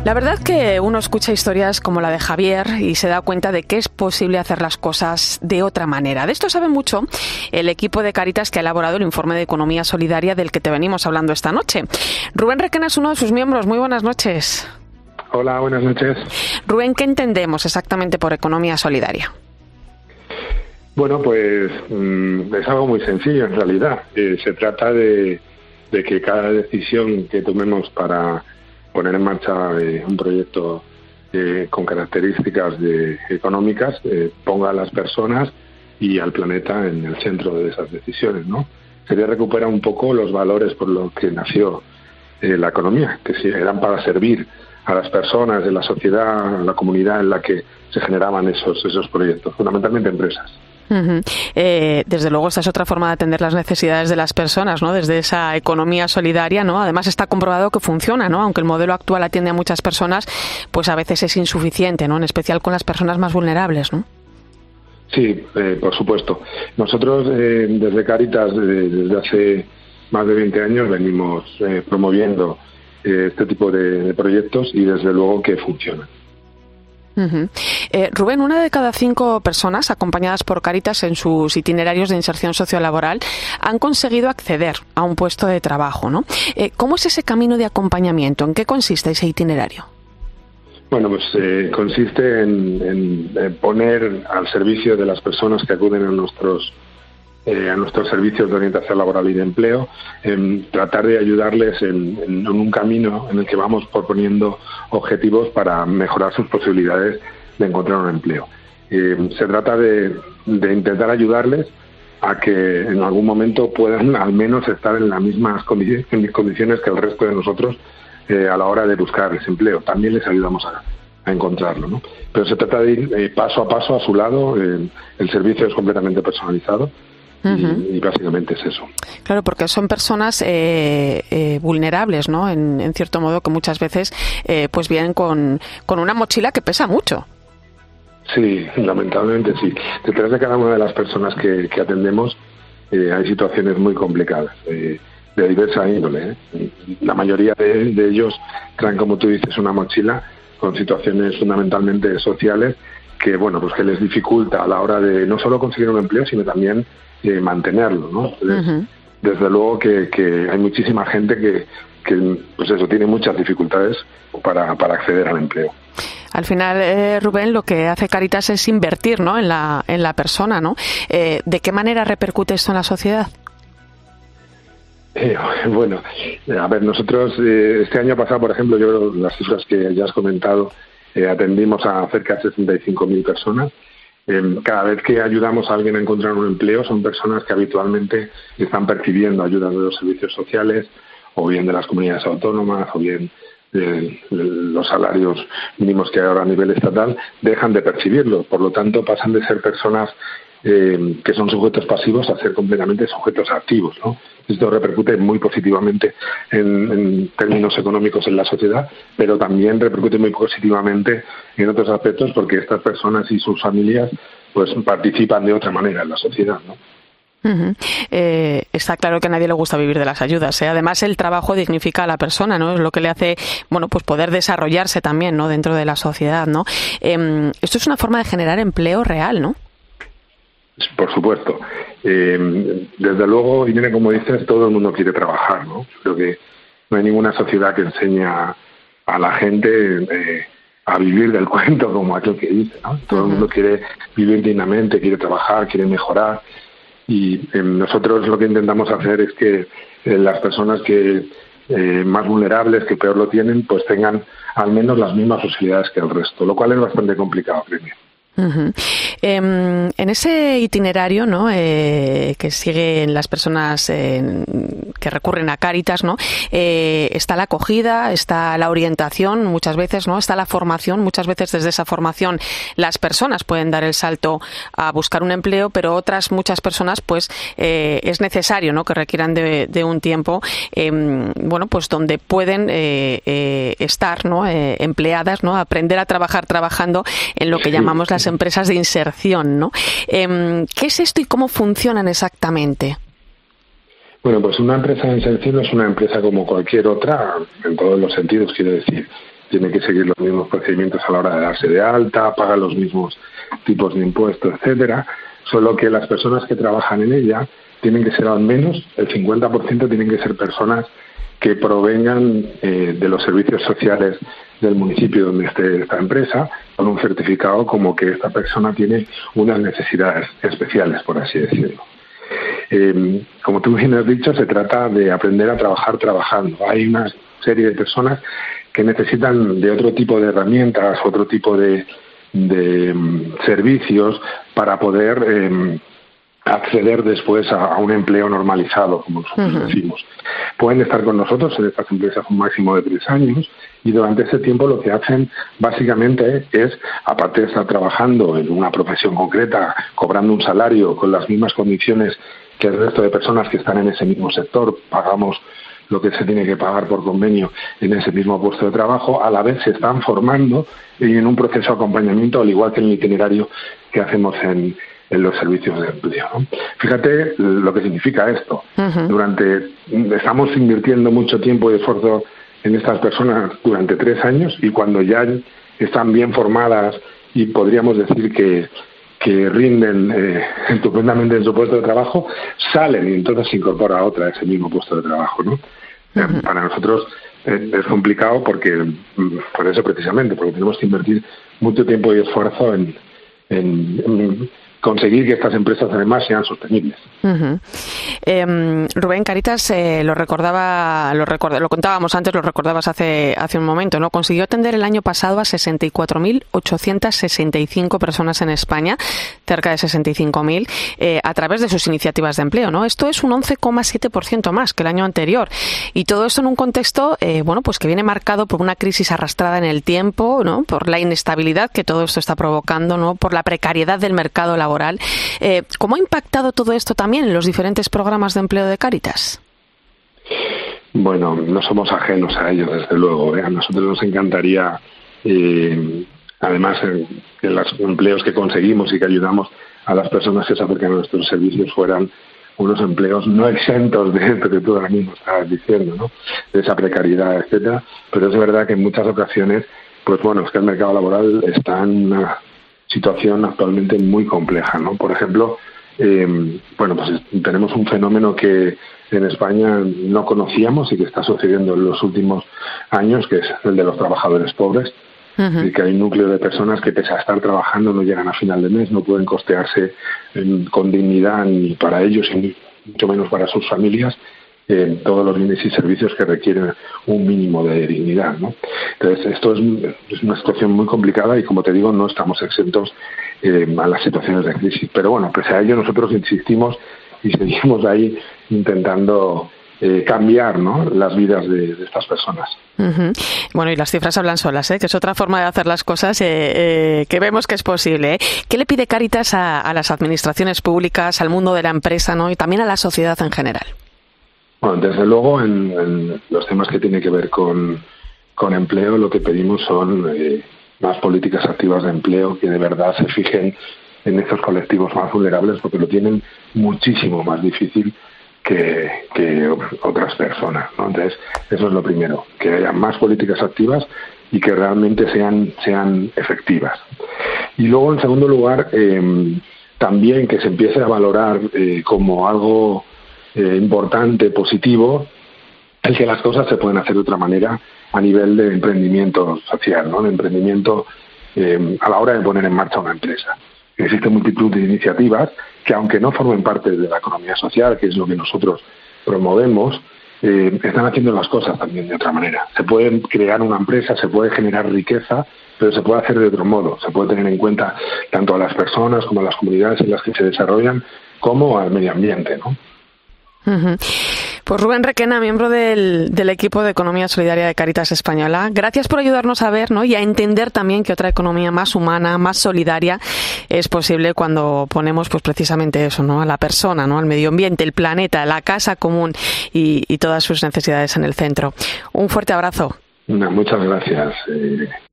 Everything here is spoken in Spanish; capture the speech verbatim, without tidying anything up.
La verdad que uno escucha historias como la de Javier y se da cuenta de que es posible hacer las cosas de otra manera. De esto sabe mucho el equipo de Cáritas que ha elaborado el informe de economía solidaria del que te venimos hablando esta noche. Rubén Requena es uno de sus miembros. Muy buenas noches. Hola, buenas noches. Rubén, ¿qué entendemos exactamente por economía solidaria? Bueno, pues mmm, es algo muy sencillo en realidad. Eh, se trata de, de que cada decisión que tomemos para poner en marcha eh, un proyecto eh, con características de, económicas eh, ponga a las personas y al planeta en el centro de esas decisiones, ¿no? Sería recuperar un poco los valores por los que nació eh, la economía, que sí, eran para servir a las personas de la sociedad, a la comunidad en la que se generaban esos esos proyectos, fundamentalmente empresas. Uh-huh. Eh, desde luego esta es otra forma de atender las necesidades de las personas, ¿no? Desde esa economía solidaria, ¿no? Además está comprobado que funciona, ¿no? Aunque el modelo actual atiende a muchas personas, pues a veces es insuficiente, ¿no? En especial con las personas más vulnerables, ¿no? Sí, eh, por supuesto. Nosotros eh, desde Cáritas, eh, desde hace más de veinte años, venimos eh, promoviendo eh, este tipo de, de proyectos y desde luego que funcionan. Uh-huh. Eh, Rubén, una de cada cinco personas acompañadas por Cáritas en sus itinerarios de inserción sociolaboral han conseguido acceder a un puesto de trabajo, ¿no? Eh, ¿Cómo es ese camino de acompañamiento? ¿En qué consiste ese itinerario? Bueno, pues eh, consiste en, en, en poner al servicio de las personas que acuden a nuestros eh, a nuestros servicios de orientación laboral y de empleo, en tratar de ayudarles en, en, en un camino en el que vamos proponiendo objetivos para mejorar sus posibilidades de encontrar un empleo. Eh, se trata de, de intentar ayudarles a que en algún momento puedan al menos estar en las mismas condiciones que el resto de nosotros eh, a la hora de buscar ese empleo. También les ayudamos a, a encontrarlo, ¿no? Pero se trata de ir eh, paso a paso a su lado. Eh, el servicio es completamente personalizado. Uh-huh. Y, y básicamente es eso. Claro, porque son personas eh, eh, vulnerables, ¿no? En, en cierto modo, que muchas veces eh, pues vienen con, con una mochila que pesa mucho. Sí, lamentablemente sí. Detrás de cada una de las personas que, que atendemos eh, hay situaciones muy complicadas, eh, de diversa índole, ¿eh? La mayoría de, de ellos traen, como tú dices, una mochila con situaciones fundamentalmente sociales que, bueno, pues que les dificulta a la hora de no solo conseguir un empleo, sino también eh, mantenerlo, ¿no? Entonces, uh-huh. Desde luego que, que hay muchísima gente que, que, pues eso, tiene muchas dificultades para, para acceder al empleo. Al final, eh, Rubén, lo que hace Cáritas es invertir, ¿no? en la en la persona, ¿no? Eh, ¿De qué manera repercute esto en la sociedad? Eh, bueno, a ver, nosotros eh, este año pasado, por ejemplo, yo las cifras que ya has comentado, eh, atendimos a cerca de sesenta y cinco mil personas. Eh, cada vez que ayudamos a alguien a encontrar un empleo, son personas que habitualmente están percibiendo ayudas de los servicios sociales, o bien de las comunidades autónomas, o bien de, de los salarios mínimos que hay ahora a nivel estatal, dejan de percibirlos. Por lo tanto, pasan de ser personas eh, que son sujetos pasivos a ser completamente sujetos activos, ¿no? Esto repercute muy positivamente en, en términos económicos en la sociedad, pero también repercute muy positivamente en otros aspectos, porque estas personas y sus familias pues participan de otra manera en la sociedad, ¿no? Uh-huh. Eh, está claro que a nadie le gusta vivir de las ayudas, ¿eh? Además, el trabajo dignifica a la persona, ¿no? Es lo que le hace, bueno, pues poder desarrollarse también, ¿no? Dentro de la sociedad, ¿no? Eh, esto es una forma de generar empleo real, ¿no? Por supuesto. Eh, desde luego, Irene, como dices, todo el mundo quiere trabajar, ¿no? Creo que no hay ninguna sociedad que enseñe a, a la gente eh, a vivir del cuento, como aquel que dice, ¿no? Todo uh-huh. el mundo quiere vivir dignamente, quiere trabajar, quiere mejorar. Y eh, nosotros lo que intentamos hacer es que eh, las personas que eh, más vulnerables, que peor lo tienen, pues tengan al menos las mismas posibilidades que el resto, lo cual es bastante complicado, creo. Uh-huh. Eh, en ese itinerario, ¿no? Eh, que siguen las personas eh, que recurren a Cáritas, ¿no? Eh, está la acogida, está la orientación, muchas veces, ¿no? Está la formación, muchas veces desde esa formación las personas pueden dar el salto a buscar un empleo, pero otras muchas personas, pues, eh, es necesario, ¿no? Que requieran de, de un tiempo, eh, bueno, pues donde pueden eh, eh, estar, ¿no? Eh, empleadas, ¿no? Aprender a trabajar trabajando en lo que llamamos las empresas de inserción, ¿no? Eh, ¿Qué es esto y cómo funcionan exactamente? Bueno, pues una empresa de inserción es una empresa como cualquier otra, en todos los sentidos, quiero decir. tiene que seguir los mismos procedimientos a la hora de darse de alta, paga los mismos tipos de impuestos, etcétera, solo que las personas que trabajan en ella tienen que ser al menos, el cincuenta por ciento tienen que ser personas que provengan eh, de los servicios sociales del municipio donde esté esta empresa, con un certificado como que esta persona tiene unas necesidades especiales, por así decirlo. Eh, como tú bien has dicho, se trata de aprender a trabajar trabajando. Hay una serie de personas que necesitan de otro tipo de herramientas, otro tipo de, de um, servicios para poder eh, acceder después a, a un empleo normalizado, como nosotros uh-huh. decimos. Pueden estar con nosotros en estas empresas un máximo de tres años y durante ese tiempo lo que hacen básicamente es, aparte de estar trabajando en una profesión concreta, cobrando un salario con las mismas condiciones que el resto de personas que están en ese mismo sector, pagamos lo que se tiene que pagar por convenio en ese mismo puesto de trabajo, a la vez se están formando y en un proceso de acompañamiento, al igual que en el itinerario que hacemos en, en los servicios de empleo, ¿no? Fíjate lo que significa esto. Uh-huh. Durante estamos invirtiendo mucho tiempo y esfuerzo en estas personas durante tres años y cuando ya están bien formadas y podríamos decir que que rinden eh, estupendamente en su puesto de trabajo, salen y entonces se incorpora a otra a ese mismo puesto de trabajo, ¿no? Uh-huh. Para nosotros eh, es complicado porque, por eso precisamente, porque tenemos que invertir mucho tiempo y esfuerzo en, en, en conseguir que estas empresas además sean sostenibles. Uh-huh. Eh, Rubén, Cáritas eh, lo recordaba, lo recorda, lo contábamos antes, lo recordabas hace hace un momento, ¿no? Consiguió atender el año pasado a sesenta y cuatro mil ochocientas sesenta y cinco personas en España, cerca de sesenta y cinco mil, eh, a través de sus iniciativas de empleo, ¿no? Esto es un once coma siete por ciento más que el año anterior. Y todo esto en un contexto, eh, bueno, pues que viene marcado por una crisis arrastrada en el tiempo, ¿no? Por la inestabilidad que todo esto está provocando, ¿no? Por la precariedad del mercado laboral. Eh, ¿Cómo ha impactado todo esto también en los diferentes programas de empleo de Cáritas? Bueno, no somos ajenos a ello, desde luego, ¿eh? A nosotros nos encantaría, eh, además, eh, que los empleos que conseguimos y que ayudamos a las personas que se acercan a nuestros servicios fueran unos empleos no exentos de esto que tú ahora mismo estabas diciendo, ¿no? De esa precariedad, etcétera. Pero es verdad que en muchas ocasiones, pues bueno, es que el mercado laboral está en una situación actualmente muy compleja, ¿no? Por ejemplo, eh, bueno, pues tenemos un fenómeno que en España no conocíamos y que está sucediendo en los últimos años, que es el de los trabajadores pobres, uh-huh. y que hay un núcleo de personas que pese a estar trabajando no llegan a final de mes, no pueden costearse eh, con dignidad ni para ellos y mucho menos para sus familias en todos los bienes y servicios que requieren un mínimo de dignidad, ¿no? Entonces, esto es, es una situación muy complicada y, como te digo, no estamos exentos eh, a las situaciones de crisis. Pero bueno, pese a ello, nosotros insistimos y seguimos ahí intentando eh, cambiar, ¿no?, las vidas de, de estas personas. Uh-huh. Bueno, y las cifras hablan solas, ¿eh? Que es otra forma de hacer las cosas eh, eh, que vemos que es posible, ¿eh? ¿Qué le pide Cáritas a, a las administraciones públicas, al mundo de la empresa, ¿no?, y también a la sociedad en general? Bueno, desde luego, en, en los temas que tienen que ver con, con empleo, lo que pedimos son eh, más políticas activas de empleo que de verdad se fijen en estos colectivos más vulnerables, porque lo tienen muchísimo más difícil que, que otras personas, ¿no? Entonces, eso es lo primero, que haya más políticas activas y que realmente sean, sean efectivas. Y luego, en segundo lugar, eh, también que se empiece a valorar eh, como algo Eh, importante, positivo, el que las cosas se pueden hacer de otra manera a nivel de emprendimiento social, ¿no? De emprendimiento eh, a la hora de poner en marcha una empresa. Existe multitud de iniciativas que, aunque no formen parte de la economía social, que es lo que nosotros promovemos, eh, están haciendo las cosas también de otra manera. Se puede crear una empresa, se puede generar riqueza, pero se puede hacer de otro modo. Se puede tener en cuenta tanto a las personas como a las comunidades en las que se desarrollan, como al medio ambiente, ¿no? Uh-huh. Pues Rubén Requena, miembro del, del equipo de Economía Solidaria de Cáritas Española, gracias por ayudarnos a ver, ¿no?, y a entender también que otra economía más humana, más solidaria es posible cuando ponemos pues precisamente eso, ¿no?, a la persona, ¿no?, al medio ambiente, el planeta, la casa común y, y todas sus necesidades en el centro. Un fuerte abrazo. Muchas gracias. Eh...